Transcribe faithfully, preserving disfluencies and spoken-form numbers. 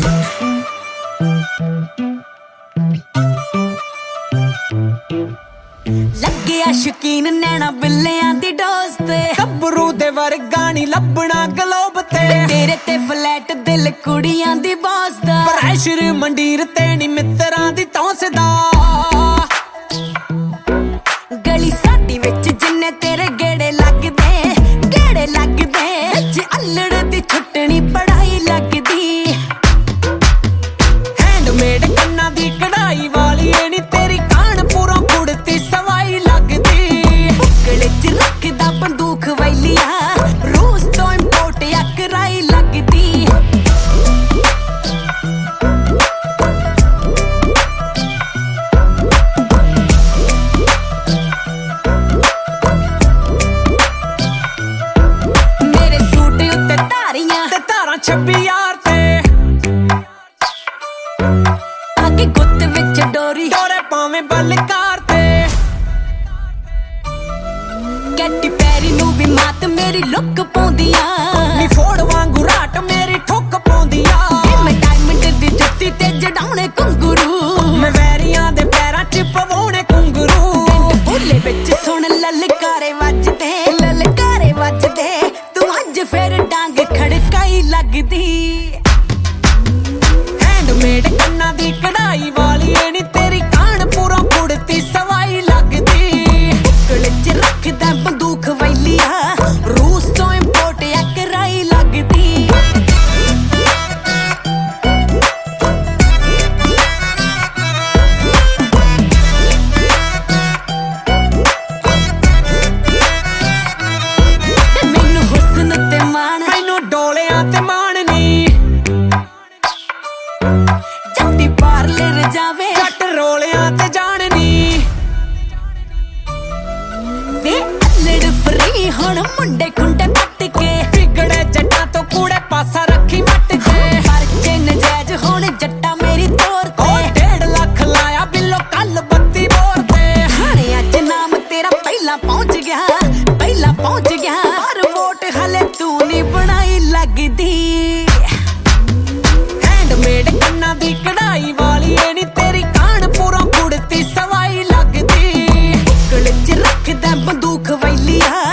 ਲੱਗਿਆ ਸ਼ਕੀਨ ਨੈਣਾ ਬਿੱਲਿਆਂ ਦੀ ਡੋਜ਼ ਤੇ ਗੱਭਰੂ ਦੇ ਵਰਗਾ ਨੀ ਲੱਭਣਾ ਗਲੋਬ ਤੇ ਤੇਰੇ ਤੇ ਫਲੈਟ ਦਿਲ ਕੁੜੀਆਂ ਦੀ ਬਾਸ ਦਾ ਪ੍ਰੈਸ਼ਰ ਮੰਡੀਰ ਤੇ ਨੀ ਮਿੱਤਰਾਂ ਦੀ ਤੌਂਸਦਾ ਗਲੀ ਸਾਡੀ ਵਿੱਚ ਜਿੰਨੇ ਤੇਰੇ ਗੇੜੇ ਲੱਗਦੇ ਗੇੜੇ ਲੱਗਦੇ ਅੱਜ ਅਲੜ ਦੀ ਛੁੱਟਣੀ ਪੜਾਈ ਲੱਗਦੀ ਹੈਂਡਮੇਡ ਕੰਨਾਂ ਦੀ ਕਢਾਈ ਵਾਲੀ ਏ ਨੀ ਤੇਰੀ ਕਾਣ ਪੂਰਾ ਕੁੜਤੀ ਸਵਾਈ ਲੱਗਦੀ ਬੁੱਕਲੇ ਚ ਰੱਖਦਾ ਬੰਦੂਕ ਵੈਲੀਆਂ ਰੂਸ ਤੋਂ ਇੰਪੋਰਟ ਅਕਰਾਈ ਲੱਗਦੀ ਮੇਰੇ ਸੂਟ ਉੱਤੇ ਧਾਰੀਆਂ ਤੇ ਧਾਰਾਂ ਛੱਬੀ ਯਾਰ ਤੇ ਆਗੇ ਗੁੱਤ ਵਿੱਚ ਡੋਰੀ ਡੋਰੇ ਪਾਵੇਂ ਬਲਕਾਰ ਤੇ ਕੈਟੀ ਪੈਰੀ ਨੂੰ ਵੀ ਮਾਤ ਮੇਰੀ ਲੁੱਕ ਪਾਉਂਦੀਆਂ ਨੀ ਫੋੜ ਵਾਂਗੂ ਰਾਟ ਮੇਰੀ ਠੁੱਕ ਪਾਉਂਦੀਆਂ ਮੈਂ ਡਾਇਮੰਡ ਦੀ ਜੁੱਤੀ ਤੇ ਜਡਾਉਣੇ ਘੁੰਗਰੂ ਮੈਂ ਵੈਰੀਆਂ ਦੇ ਪੈਰਾਂ 'ਚ ਪਵਾਉਣੇ ਘੁੰਗਰੂ ਬੁੱਲੇ ਵਿੱਚ ਸੁਣ ਲਲਕਾਰੇ ਵੱਜਦੇ ਲਲਕਾਰੇ ਵੱਜਦੇ ਤੂੰ ਅੱਜ ਫੇਰ ਡਾਂਗ ਖੜਕਾਈ ਲੱਗਦੀ ਹੈਂਡਮੇਡ ਕੰਨਾਂ ਦੀ ਕਢਾਈ ਵਾਲੀ ਏ ਨੀ ਤੇਰੀ ਕਾਣ ਪੂਰਾ ਕੁੜਤੀ ਸਵਾਈ ਲੱਗਦੀ ਬੁੱਕਲ ਚ ਰੱਖਦਾ ਬੰਦੂਕ ਵੈਲੀਆਂ ਰੂਸ ਤੋਂ ਇੰਪੋਰਟ ਅਕਰਾਈ ਲੱਗਦੀ ਮੈਨੂੰ ਹੁਸਨ ਤੇ ਮਾਣ ਮੈਨੂੰ ਡੋਲਿਆਂ ਤੇ ਮਾਣ ਨੀ ਜੱਟੀ ਪਾਰਲਰ ਜਾਵੇ ਜੱਟ ਰੋਲਿਆਂ ਤੇ ਜਾਣ ਨੀ ਵੇ ਅਲੜ ਫਰੀ ਹੁਣ ਮੁੰਡੇ ਖੁੰਡੇ ਪੱਟ ਕੇ ਵਿਗੜੇ ਜੱਟਾਂ ਤੋਂ ਕੂੜੇ ਪਾਸਾ ਰੱਖੀ ਮੱਟ ਕੇ ਪਰਚੇ ਨਜਾਇਜ਼ ਹੁਣ ਜੱਟਾ ਮੇਰੀ ਤੋਰ ਉਹ ਤੇ ਡੇਢ ਲੱਖ ਲਾਇਆ ਬਿੱਲੋ ਕੱਲ ਬੱਤੀ ਬੋਰ ਤੇ ਹਾਣੇ ਅੱਜ ਨਾਮ ਤੇਰਾ ਪਹਿਲਾਂ ਪਹੁੰਚ ਗਿਆ ਪਹਿਲਾਂ ਪਹੁੰਚ ਗਿਆ ਪਰ ਵੋਟ ਹਲੇ ਤੂੰ ਨਹੀਂ ਬਣਾਈ ਲੱਗਦੀ ਹੈਂਡਮੇਡ ਕੰਨਾਂ ਦੀ ਕਢਾਈ ਵਾਲੀ ਏ ਨੀ ਤੇਰੀ ਕਾਣ ਪੂਰਾ ਕੁੜਤੀ ਸਵਾਈ ਲੱਗਦੀ ਬੁੱਕਲ ਚ ਰੱਖਦਾ ਬੰਦੂਕ ਵੈਲੀਆਂ